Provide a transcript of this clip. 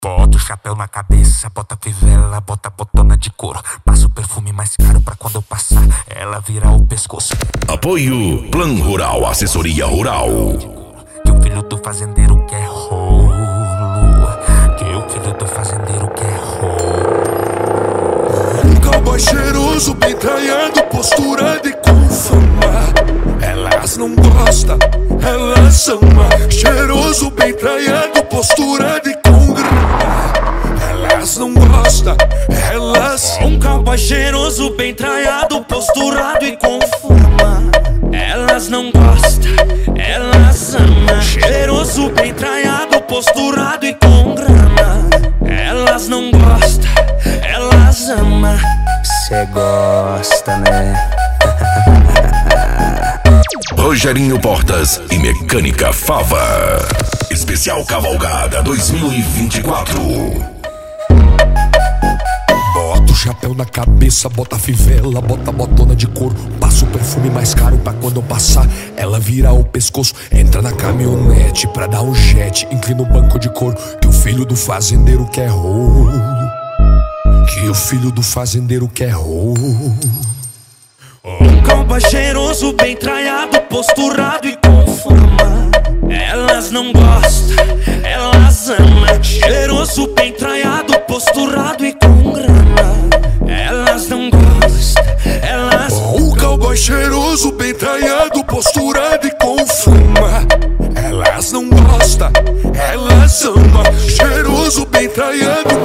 Bota o chapéu na cabeça, bota fivela, bota botona de couro. Passa o perfume mais caro pra quando eu passar ela virar o pescoço. Apoio Plan Rural, assessoria rural. Que o filho do fazendeiro quer rolo. Que o filho do fazendeiro quer rolo. Um cowboy cheiroso, bem traiado, postura de com fama. Elas não gostam, elas amam. Cheiroso, bem traiado, postura de com grana. Elas não gostam, elas. Um cowboy cheiroso, bem traiado, posturado e com fama. Elas não gostam, elas amam. Cheiroso, bem traiado, posturado e com grana. Elas não gostam, elas amam. Cê gosta, né? Rogerinho Portas e Mecânica Fava. Especial Cavalgada 2024. Bota o chapéu na cabeça, bota a fivela, bota a botona de couro. Passa o perfume mais caro pra quando eu passar ela vira o pescoço. Entra na caminhonete pra dar um jet, inclina o banco de couro. Que o filho do fazendeiro quer rolo. Que o filho do fazendeiro quer rolo. Um cowboy cheiroso, bem traiado, posturado e com fama. Elas não gostam, elas amam. Cheiroso, bem traiado, posturado e com grana. Elas não gostam, elas. Um cowboy cheiroso, bem traiado, posturado e com fama. Elas não gostam, elas amam. Cheiroso, bem traiado,